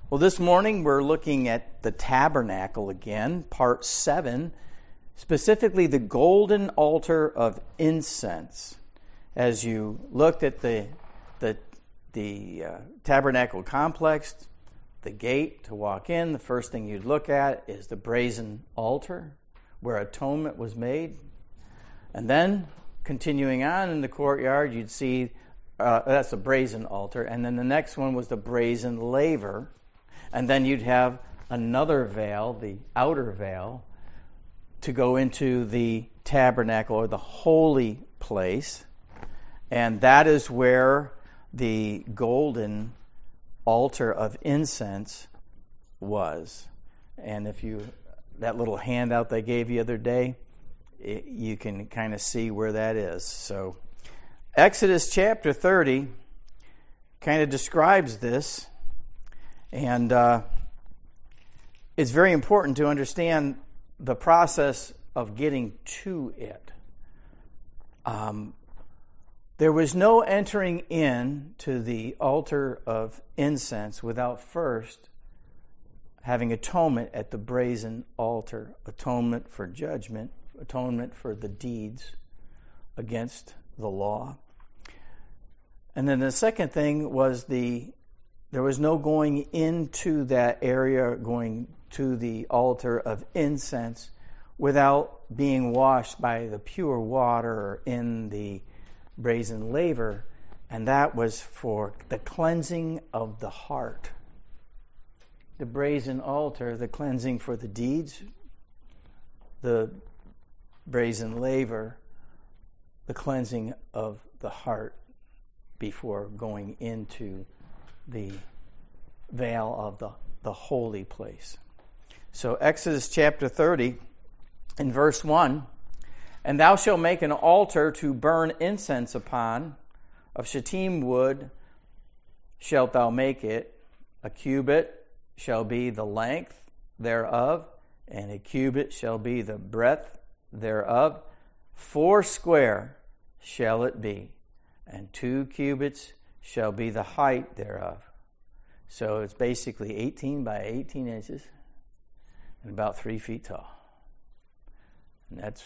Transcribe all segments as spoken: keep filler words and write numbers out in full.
Well, this morning we're looking at the tabernacle again, part seven, specifically the golden altar of incense. As you looked at the the the uh, tabernacle complex, the gate to walk in, the first thing you'd look at is the brazen altar where atonement was made. And then, continuing on in the courtyard, you'd see, uh, that's a brazen altar, and then the next one was the brazen laver. And then you'd have another veil, the outer veil, to go into the tabernacle or the holy place. And that is where the golden altar of incense was. And if you, that little handout they gave you the other day, it, you can kind of see where that is. So Exodus chapter thirty kind of describes this. And uh, it's very important to understand the process of getting to it. Um, there was no entering in to the altar of incense without first having atonement at the brazen altar. Atonement for judgment, atonement for the deeds against the law. And then the second thing was the There was no going into that area, going to the altar of incense, without being washed by the pure water in the brazen laver, and that was for the cleansing of the heart. The brazen altar, the cleansing for the deeds, the brazen laver, the cleansing of the heart before going into the veil of the, the holy place. So Exodus chapter thirty, in verse one, "And thou shalt make an altar to burn incense upon, of shittim wood shalt thou make it. A cubit shall be the length thereof, and a cubit shall be the breadth thereof. Four square shall it be, and two cubits shall be the height thereof." So it's basically eighteen by eighteen inches and about three feet tall. And that's,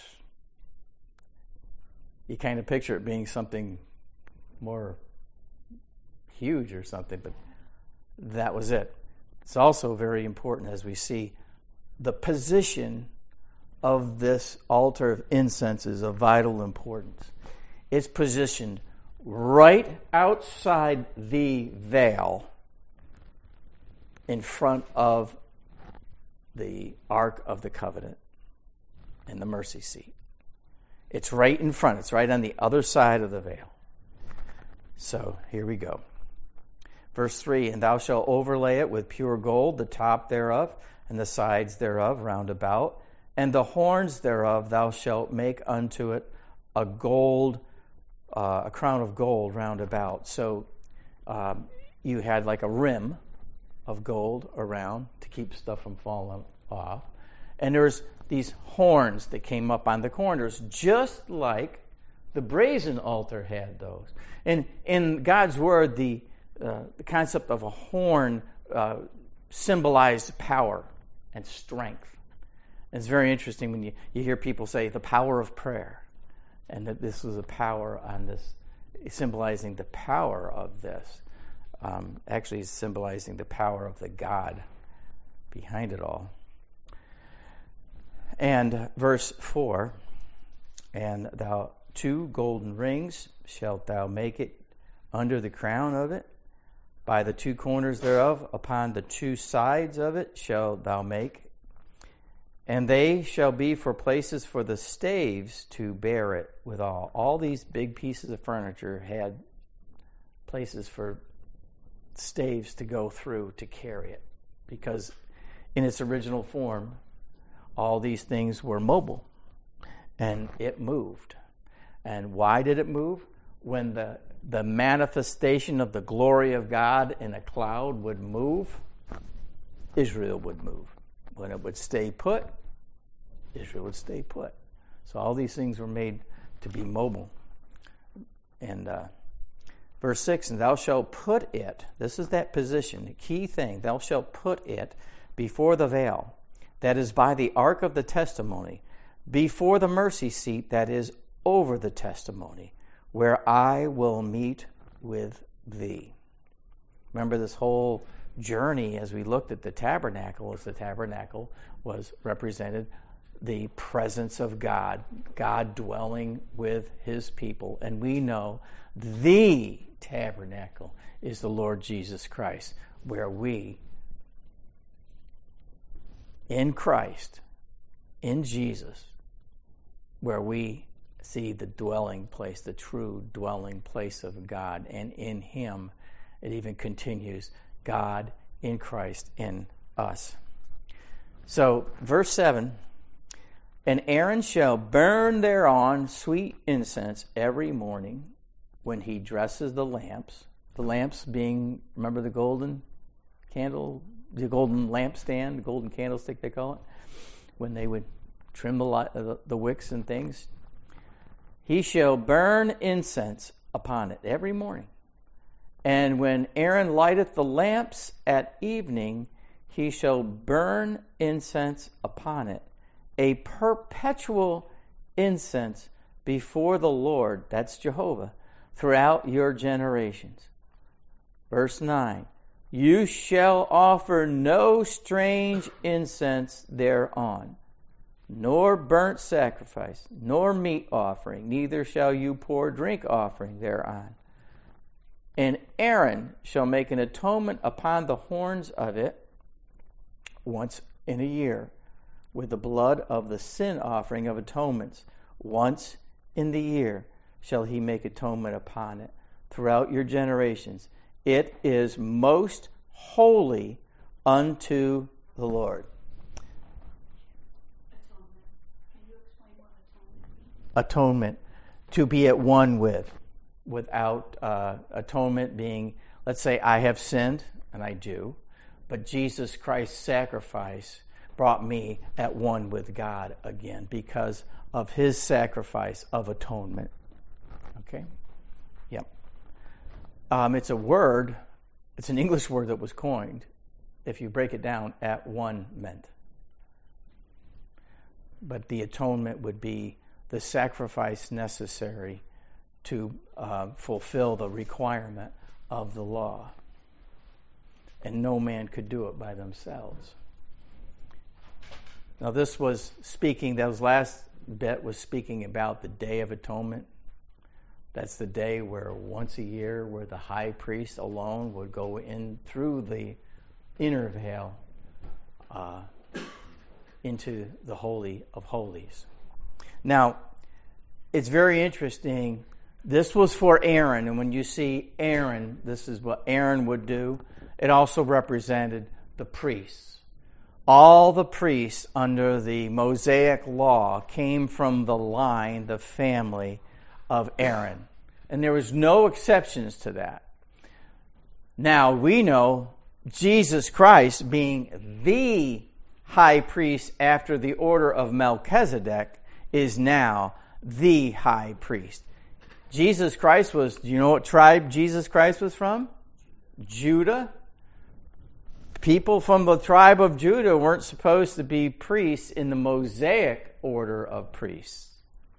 you kind of picture it being something more huge or something, but that was it. It's also very important as we see the position of this altar of incense is of vital importance. It's positioned right outside the veil in front of the Ark of the Covenant and the mercy seat. It's right in front. It's right on the other side of the veil. So here we go. Verse three, "And thou shalt overlay it with pure gold, the top thereof, and the sides thereof round about, and the horns thereof thou shalt make unto it a gold Uh, a crown of gold round about." So um, you had like a rim of gold around to keep stuff from falling off. And there's these horns that came up on the corners, just like the brazen altar had those. And in God's Word, the, uh, the concept of a horn uh, symbolized power and strength. And it's very interesting when you, you hear people say the power of prayer. And that this was a power on this, symbolizing the power of this. Um, actually, symbolizing the power of the God behind it all. And verse four, "And thou two golden rings shalt thou make it under the crown of it. By the two corners thereof, upon the two sides of it, shalt thou make. And they shall be for places for the staves to bear it withal." All these big pieces of furniture had places for staves to go through to carry it, because in its original form, all these things were mobile, and it moved. And why did it move? When the, the manifestation of the glory of God in a cloud would move, Israel would move. When it would stay put, Israel would stay put. So all these things were made to be mobile. And uh, Verse six, and thou shalt put it, this is that position, the key thing, thou shalt put it before the veil, that is by the ark of the testimony, before the mercy seat that is over the testimony, where I will meet with thee. Remember this whole journey as we looked at the tabernacle, as the tabernacle was represented the presence of God, God dwelling with his people. And we know the tabernacle is the Lord Jesus Christ, where we, in Christ, in Jesus, where we see the dwelling place, the true dwelling place of God. And in him, it even continues, God in Christ in us. So, verse seven, and Aaron shall burn thereon sweet incense every morning when he dresses the lamps. The lamps being, remember the golden candle, the golden lampstand, the golden candlestick they call it, when they would trim the, light, the, the wicks and things. He shall burn incense upon it every morning. And when Aaron lighteth the lamps at evening, he shall burn incense upon it, a perpetual incense before the Lord, that's Jehovah, throughout your generations. Verse nine, you shall offer no strange incense thereon, nor burnt sacrifice, nor meat offering, neither shall you pour drink offering thereon. And Aaron shall make an atonement upon the horns of it once in a year, with the blood of the sin offering of atonements. Once in the year shall he make atonement upon it throughout your generations. It is most holy unto the Lord. Atonement. Can you explain what atonement means? Atonement, to be at one with. Without uh, atonement being, let's say I have sinned, and I do, but Jesus Christ's sacrifice brought me at one with God again because of his sacrifice of atonement. Okay? Yep. Um, it's a word, it's an English word that was coined. If you break it down, at one meant. But the atonement would be the sacrifice necessary to uh, fulfill the requirement of the law. And no man could do it by themselves. Now this was speaking, that was last bit was speaking about the Day of Atonement. That's the day where once a year where the high priest alone would go in through the inner veil uh, into the Holy of Holies. Now, it's very interesting. This was for Aaron, and when you see Aaron, this is what Aaron would do. It also represented the priests. All the priests under the Mosaic law came from the line, the family of Aaron. And there was no exceptions to that. Now, we know Jesus Christ being the high priest after the order of Melchizedek is now the high priest. Jesus Christ was, do you know what tribe Jesus Christ was from? Judah. People from the tribe of Judah weren't supposed to be priests in the Mosaic order of priests.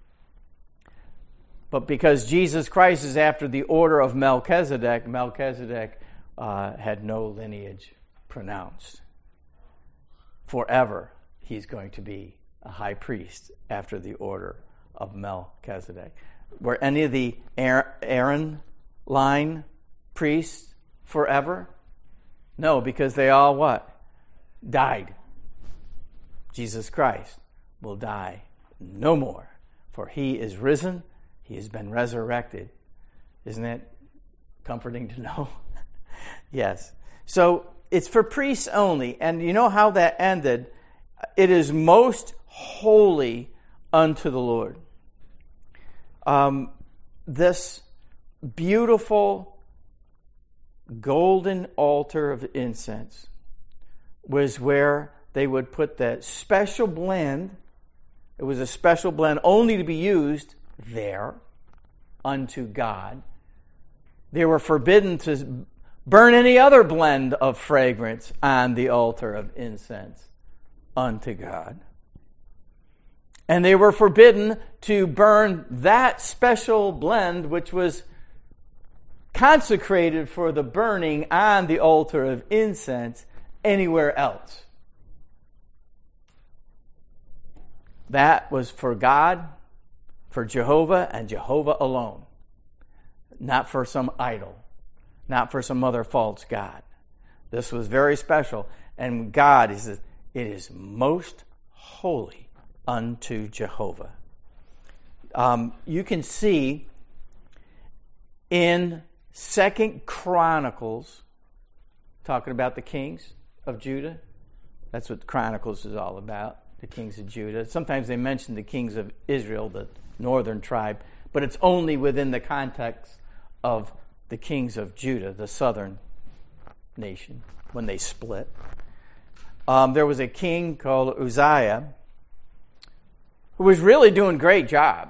But because Jesus Christ is after the order of Melchizedek, Melchizedek uh, had no lineage pronounced. Forever, he's going to be a high priest after the order of Melchizedek. Were any of the Aaron line priests forever? No, because they all what? Died. Jesus Christ will die no more, for he is risen, he has been resurrected. Isn't that comforting to know? Yes. So it's for priests only, and you know how that ended? It is most holy unto the Lord. Um, this beautiful golden altar of incense was where they would put that special blend. It was a special blend only to be used there unto God. They were forbidden to burn any other blend of fragrance on the altar of incense unto God. And they were forbidden to burn that special blend which was consecrated for the burning on the altar of incense anywhere else. That was for God, for Jehovah, and Jehovah alone. Not for some idol. Not for some other false god. This was very special. And God is, it is most holy unto Jehovah. Um, you can see in Second Chronicles, talking about the kings of Judah. That's what Chronicles is all about, the kings of Judah. Sometimes they mention the kings of Israel, the northern tribe, but it's only within the context of the kings of Judah, the southern nation, when they split. Um, there was a king called Uzziah who was really doing a great job.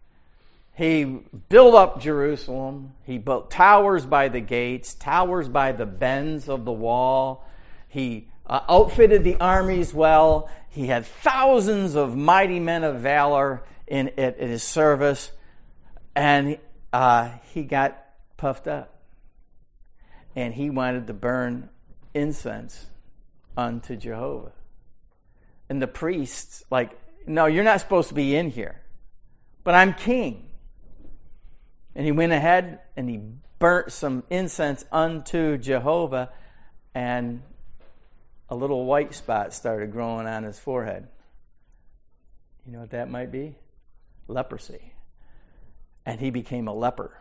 He built up Jerusalem. He built towers by the gates, towers by the bends of the wall. He uh, outfitted the armies well. He had thousands of mighty men of valor in, in, in his service. And uh, he got puffed up. And he wanted to burn incense unto Jehovah. And the priests, like, no, you're not supposed to be in here. But I'm king. And he went ahead and he burnt some incense unto Jehovah, and a little white spot started growing on his forehead. You know what that might be? Leprosy. And he became a leper.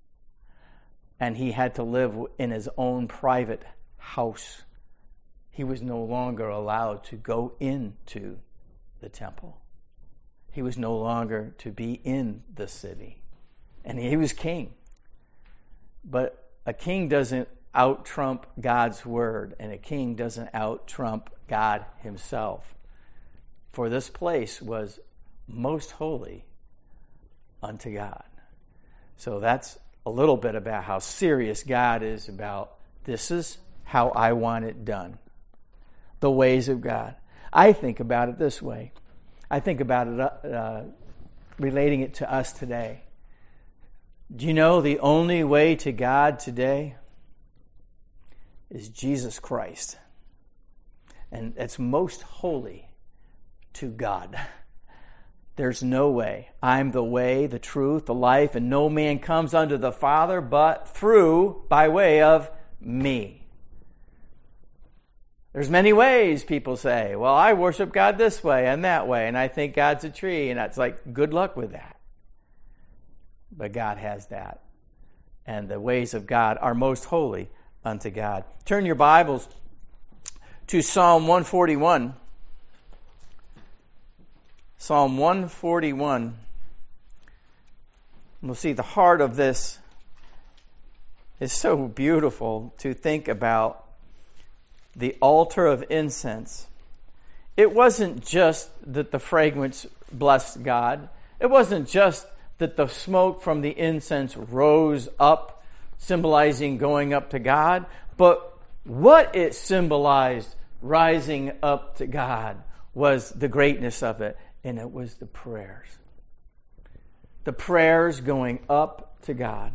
And he had to live in his own private house. He was no longer allowed to go into the temple. He was no longer to be in the city. And he was king. But a king doesn't out-trump God's word, and a king doesn't out-trump God himself. For this place was most holy unto God. So that's a little bit about how serious God is about this is how I want it done. The ways of God. I think about it this way. I think about it uh, relating it to us today. Do you know the only way to God today is Jesus Christ? And it's most holy to God. There's no way. I'm the way, the truth, the life, and no man comes unto the Father but through, by way of me. There's many ways, people say. Well, I worship God this way and that way, and I think God's a tree, and that's like, good luck with that. But God has that. And the ways of God are most holy unto God. Turn your Bibles to Psalm one forty-one. Psalm one forty-one. We'll see the heart of this is so beautiful to think about the altar of incense. It wasn't just that the fragrance blessed God. It wasn't just that the smoke from the incense rose up, symbolizing going up to God, but what it symbolized rising up to God was the greatness of it, and it was the prayers. The prayers going up to God.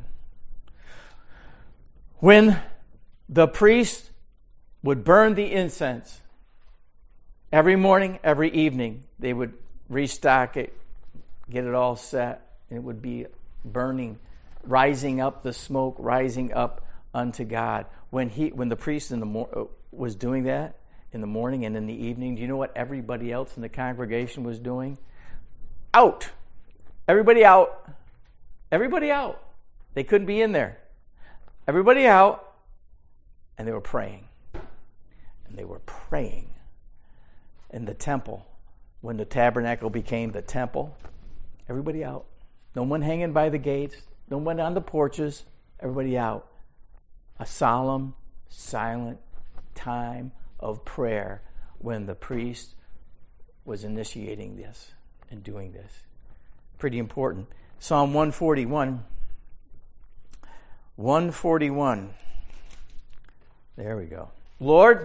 When the priest would burn the incense, every morning, every evening, they would restock it, get it all set, and it would be burning, rising up, the smoke rising up unto God. When he, when the priest in the mor- was doing that in the morning and in the evening, do you know what everybody else in the congregation was doing? Out. Everybody out. Everybody out. They couldn't be in there. Everybody out, and they were praying. And they were praying in the temple. When the tabernacle became the temple, everybody out. No one hanging by the gates. No one on the porches. Everybody out. A solemn, silent time of prayer when the priest was initiating this and doing this. Pretty important. Psalm one forty-one. one forty-one. There we go. Lord,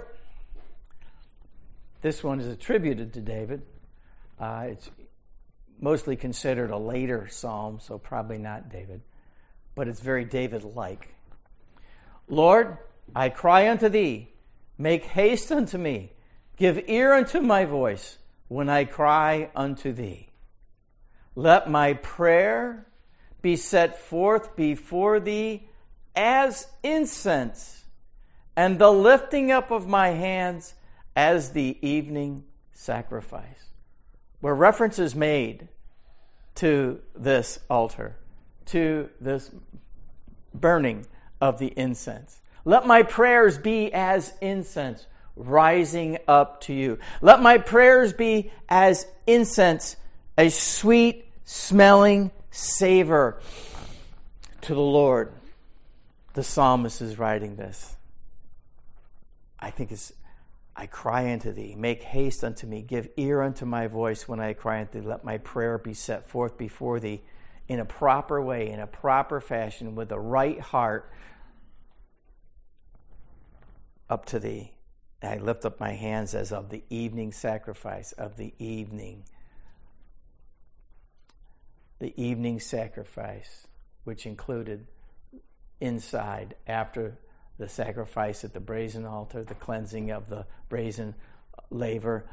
this one is attributed to David. Uh, it's mostly considered a later psalm, so probably not David, but it's very David-like. Lord, I cry unto thee, make haste unto me, give ear unto my voice when I cry unto thee. Let my prayer be set forth before thee as incense, and the lifting up of my hands as the evening sacrifice. Where reference is made to this altar, to this burning of the incense. Let my prayers be as incense rising up to you. Let my prayers be as incense, a sweet smelling savor to the Lord. The psalmist is writing this. I think it's, I cry unto thee, make haste unto me, give ear unto my voice when I cry unto thee. Let my prayer be set forth before thee in a proper way, in a proper fashion, with the right heart up to thee. And I lift up my hands as of the evening sacrifice, of the evening. The evening sacrifice, which included inside, after the sacrifice at the brazen altar, the cleansing of the brazen laver,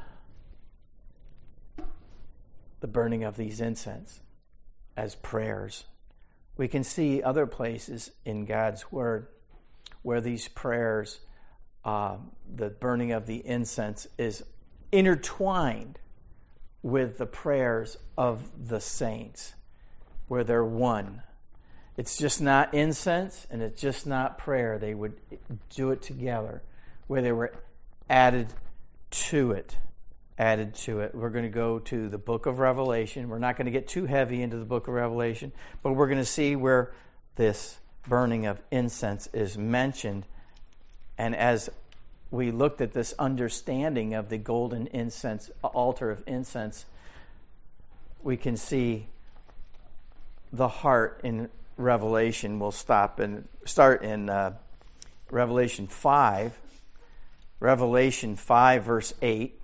the burning of these incense as prayers. We can see other places in God's Word where these prayers, uh, the burning of the incense, is intertwined with the prayers of the saints, where they're one. It's just not incense and it's just not prayer. They would do it together, where they were added to it. Added to it. We're going to go to the book of Revelation. We're not going to get too heavy into the book of Revelation, but we're going to see where this burning of incense is mentioned. And as we looked at this understanding of the golden incense, altar of incense, we can see the heart in Revelation. We'll stop and start in uh, Revelation five. Revelation five, verse eight.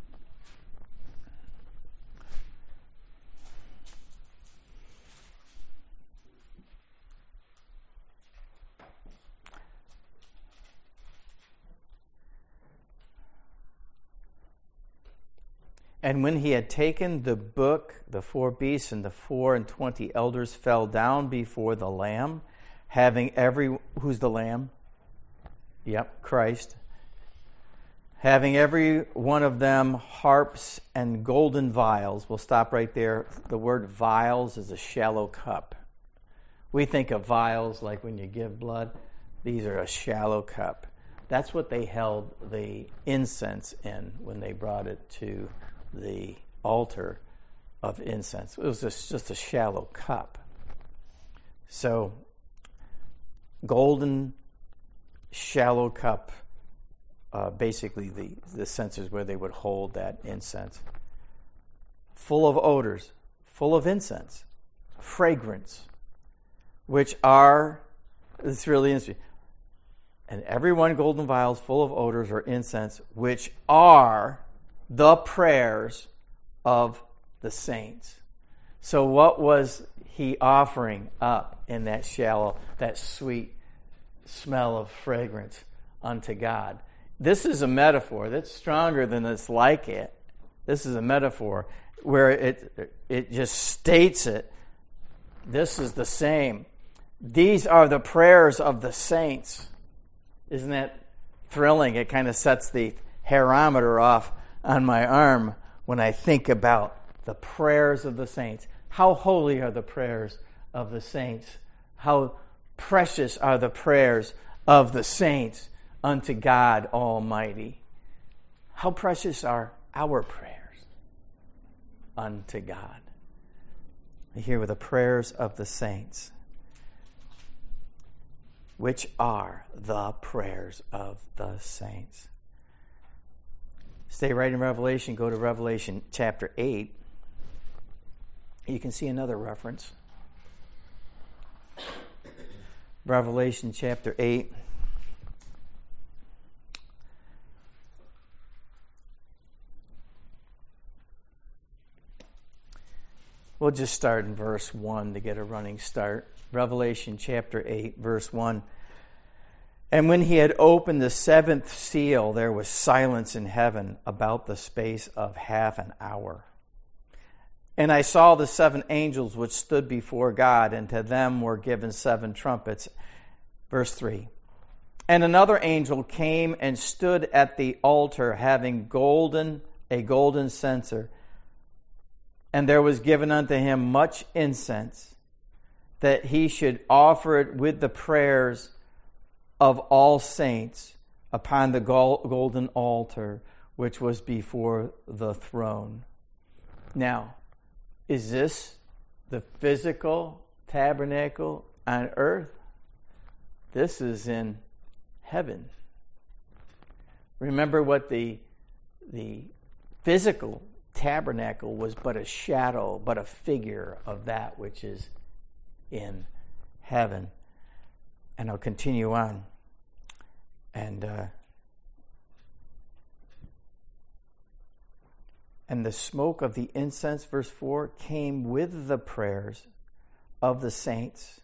And when he had taken the book, the four beasts and the four and twenty elders fell down before the Lamb, having every... Who's the Lamb? Yep, Christ. Having every one of them harps and golden vials. We'll stop right there. The word vials is a shallow cup. We think of vials like when you give blood. These are a shallow cup. That's what they held the incense in when they brought it to the altar of incense. It was just, just a shallow cup. So, golden shallow cup, uh, basically the, the censers where they would hold that incense. Full of odors, full of incense, fragrance, which are, it's really interesting, and every one golden vials full of odors or incense, which are the prayers of the saints. So what was he offering up in that shallow, that sweet smell of fragrance unto God? This is a metaphor that's stronger than it's like it. This is a metaphor where it it just states it. This is the same. These are the prayers of the saints. Isn't that thrilling? It kind of sets the barometer off on my arm when I think about the prayers of the saints. How holy are the prayers of the saints? How precious are the prayers of the saints unto God Almighty? How precious are our prayers unto God? Here were the prayers of the saints, which are the prayers of the saints. Stay right in Revelation. Go to Revelation chapter eight. You can see another reference. Revelation chapter eight. We'll just start in verse one to get a running start. Revelation chapter eight, verse one. And when he had opened the seventh seal, there was silence in heaven about the space of half an hour. And I saw the seven angels which stood before God, and to them were given seven trumpets. Verse three. And another angel came and stood at the altar, having golden a golden censer. And there was given unto him much incense, that he should offer it with the prayers of all saints upon the golden altar which was before the throne. Now, is this the physical tabernacle on earth? This is in heaven. Remember what the, the physical tabernacle was but a shadow, but a figure of that which is in heaven. And I'll continue on. And uh, and the smoke of the incense, verse four, came with the prayers of the saints,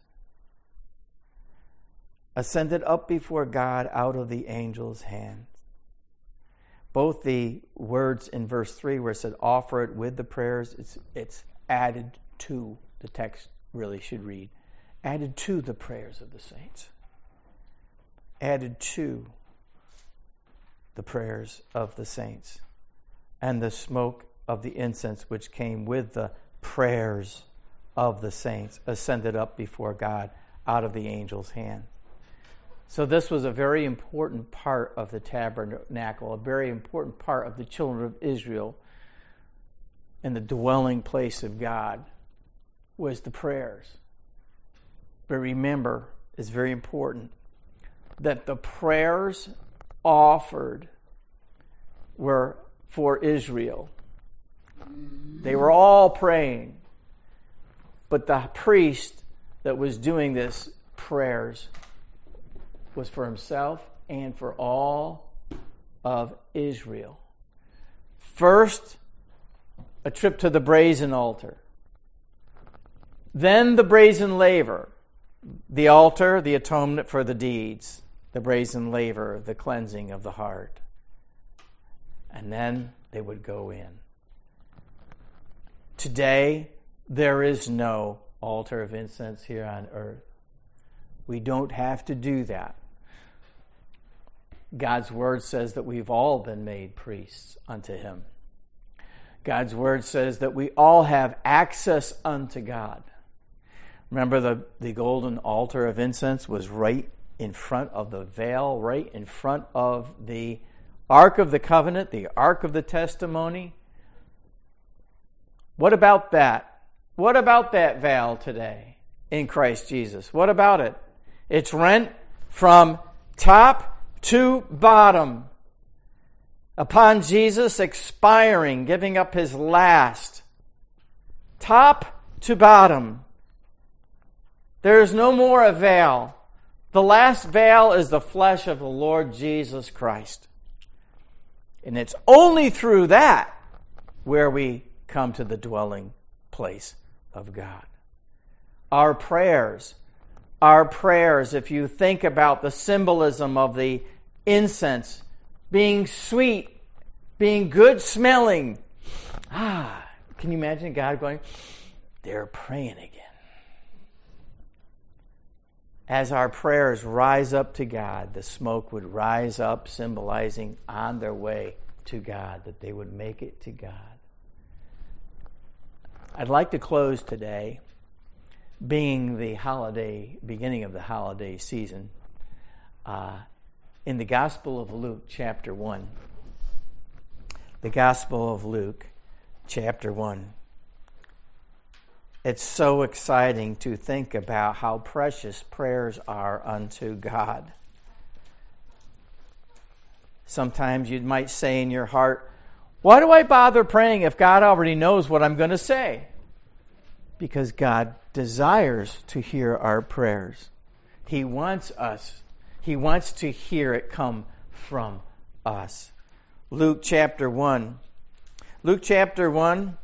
ascended up before God out of the angel's hand. Both the words in verse three where it said, offer it with the prayers, it's, it's added to, the text really should read, added to the prayers of the saints. Added to the prayers of the saints. And the smoke of the incense which came with the prayers of the saints ascended up before God out of the angel's hand. So this was a very important part of the tabernacle, a very important part of the children of Israel, and the dwelling place of God was the prayers. But remember, it's very important that the prayers offered were for Israel. They were all praying, but the priest that was doing this prayers was for himself and for all of Israel. First, a trip to the brazen altar. Then the brazen laver. The altar, the atonement for the deeds. The brazen laver, the cleansing of the heart. And then they would go in. Today, there is no altar of incense here on earth. We don't have to do that. God's word says that we've all been made priests unto him. God's word says that we all have access unto God. Remember, the, the golden altar of incense was right in front of the veil, right in front of the Ark of the Covenant, the Ark of the Testimony. What about that? What about that veil today in Christ Jesus? What about it? It's rent from top to bottom. Upon Jesus expiring, giving up his last. Top to bottom. There is no more a veil. The last veil is the flesh of the Lord Jesus Christ. And it's only through that where we come to the dwelling place of God. Our prayers, our prayers, if you think about the symbolism of the incense being sweet, being good smelling. Ah, can you imagine God going, they're praying again. As our prayers rise up to God, the smoke would rise up, symbolizing on their way to God, that they would make it to God. I'd like to close today, being the holiday, beginning of the holiday season, uh, in the Gospel of Luke, chapter one. The Gospel of Luke, chapter one. It's so exciting to think about how precious prayers are unto God. Sometimes you might say in your heart, why do I bother praying if God already knows what I'm going to say? Because God desires to hear our prayers. He wants us. He wants to hear it come from us. Luke chapter one. Luke chapter one.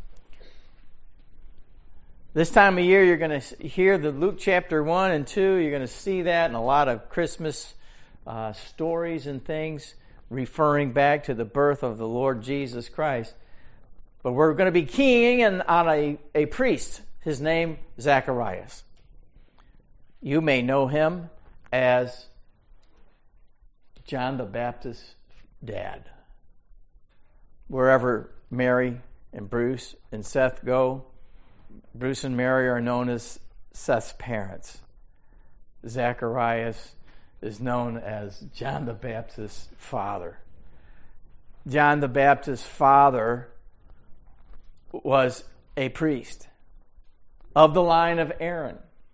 This time of year, you're going to hear the Luke chapter one and two. You're going to see that in a lot of Christmas uh, stories and things referring back to the birth of the Lord Jesus Christ. But we're going to be keying in on a, a priest. His name, Zacharias. You may know him as John the Baptist's dad. Wherever Mary and Bruce and Seth go, Bruce and Mary are known as Seth's parents. Zacharias is known as John the Baptist's father. John the Baptist's father was a priest of the line of Aaron.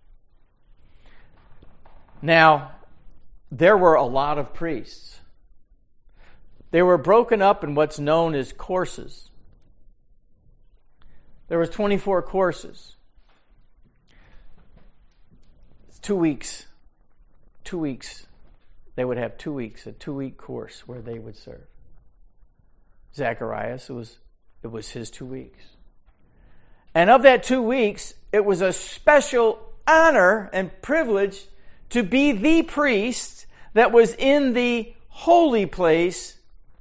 Now, there were a lot of priests. They were broken up in what's known as courses. There was twenty-four courses. It's two weeks. Two weeks. They would have two weeks, a two-week course where they would serve. Zacharias, it was, it was his two weeks. And of that two weeks, it was a special honor and privilege to be the priest that was in the holy place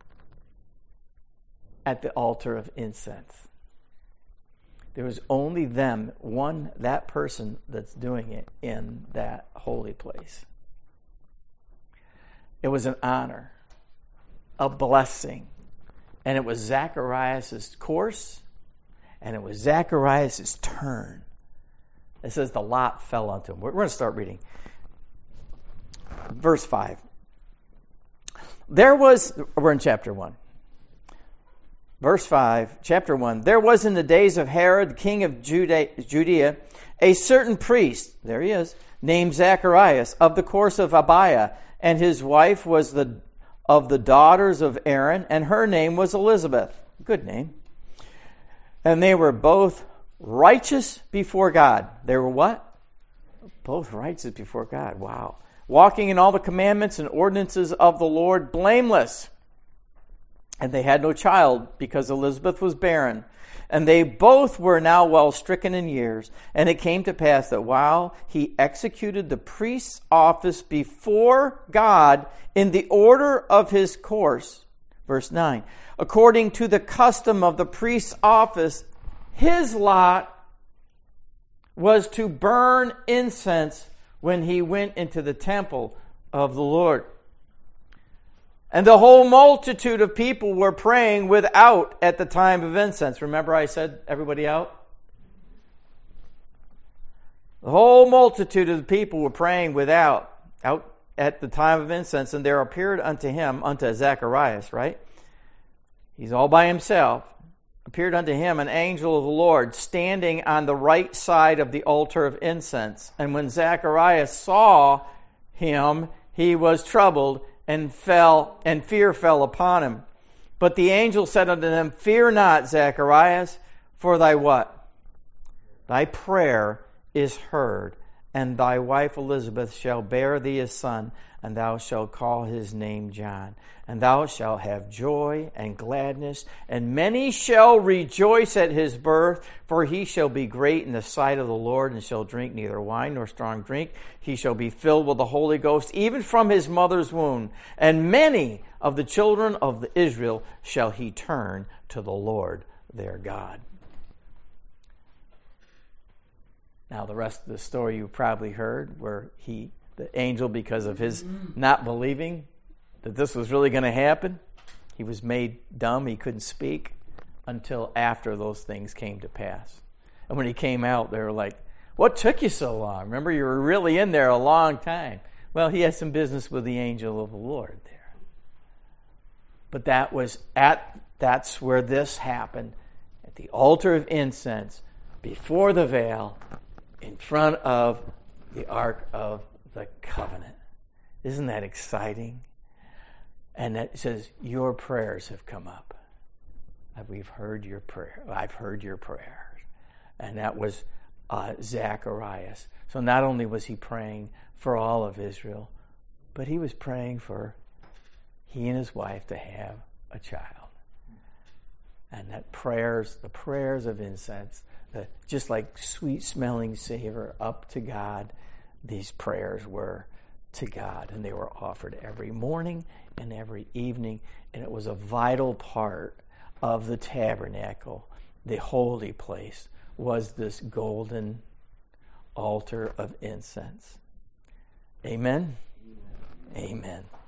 at the altar of incense. There was only them, one, that person that's doing it in that holy place. It was an honor, a blessing. And it was Zacharias' course, and it was Zacharias' turn. It says the lot fell unto him. We're going to start reading. Verse five. There was, we're in chapter one. Verse five, chapter one. There was in the days of Herod, king of Judea, a certain priest, there he is, named Zacharias, of the course of Abiah, and his wife was the of the daughters of Aaron, and her name was Elizabeth. Good name. And they were both righteous before God. They were what? Both righteous before God. Wow. Walking in all the commandments and ordinances of the Lord, blameless. And they had no child, because Elizabeth was barren. And they both were now well stricken in years. And it came to pass that while he executed the priest's office before God in the order of his course, verse nine, according to the custom of the priest's office, his lot was to burn incense when he went into the temple of the Lord. And the whole multitude of people were praying without at the time of incense. Remember I said everybody out? The whole multitude of the people were praying without, out at the time of incense. And there appeared unto him, unto Zacharias, right? He's all by himself. Appeared unto him an angel of the Lord standing on the right side of the altar of incense. And when Zacharias saw him, he was troubled, and fell, and fear fell upon him. But the angel said unto him, Fear not, Zacharias, for thy what? Thy prayer is heard, and thy wife Elizabeth shall bear thee a son, and thou shalt call his name John. And thou shalt have joy and gladness, and many shall rejoice at his birth, for he shall be great in the sight of the Lord, and shall drink neither wine nor strong drink. He shall be filled with the Holy Ghost, even from his mother's womb. And many of the children of Israel shall he turn to the Lord their God. Now, the rest of the story you probably heard, where he, the angel, because of his not believing that this was really going to happen, he was made dumb. He couldn't speak until after those things came to pass. And when he came out, they were like, what took you so long? Remember, you were really in there a long time. Well, he had some business with the angel of the Lord there. But that was at, that's where this happened, at the altar of incense, before the veil, in front of the Ark of the Covenant. Isn't that exciting? And it says, your prayers have come up. We've heard your prayer. I've heard your prayers. And that was uh, Zacharias. So not only was he praying for all of Israel, but he was praying for he and his wife to have a child. And that prayers, the prayers of incense, the, just like sweet-smelling savor up to God, these prayers were to God. And they were offered every morning and every evening. And it was a vital part of the tabernacle. The holy place was this golden altar of incense. Amen? Amen. Amen.